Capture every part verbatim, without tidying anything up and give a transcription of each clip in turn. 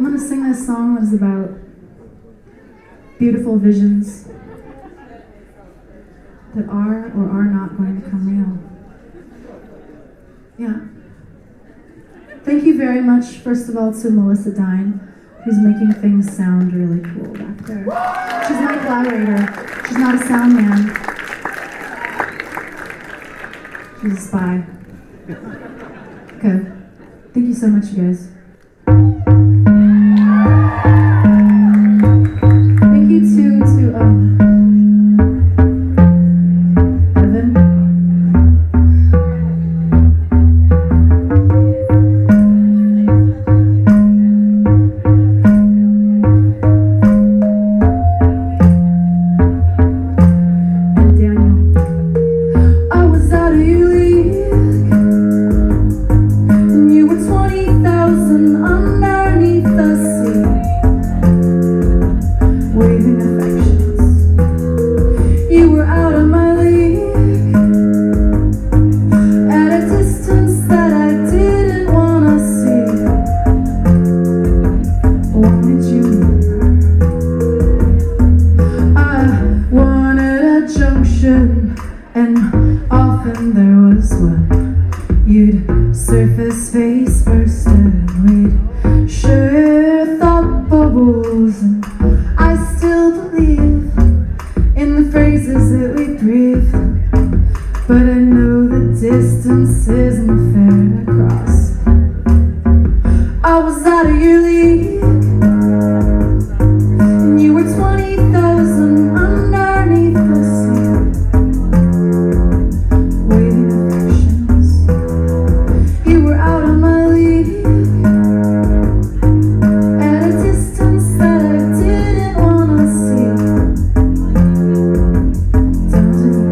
want to sing this song that is about beautiful visions that are or are not going to come real. Yeah. Thank you very much, first of all, to Melissa Dine, who's making things sound really cool back there. She's not a collaborator. She's not a sound man. She's a spy. Okay. Thank you so much, you guys. Thank you to, to um, Evan. And Daniel. I was out of your league, and you were twenty thousand underneath the sea, waving affections. You were out of my league, at a distance that I didn't wanna see. Wanted you near. I wanted a junction, and often there was one. You'd surface face first, and we'd share thought bubbles. And I still believe in the phrases that we breathe, but I know the distance isn't fair to cross. I was out of your league, and you were twenty thousand underneath the sea, waving affections. You were out of my league, at a distance that I didn't wanna see. Down to the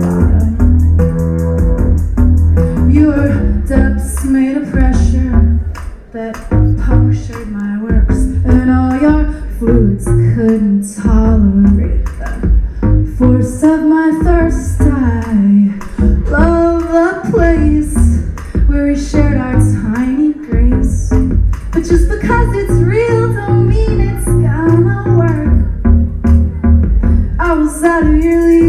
bottom. Your depths made a pressure that punctured my works, and all your fluids couldn't tolerate the force of my thirst. I love the place where we shared our tiny grace, but just because it's real don't mean it's gonna work. I was out of your league.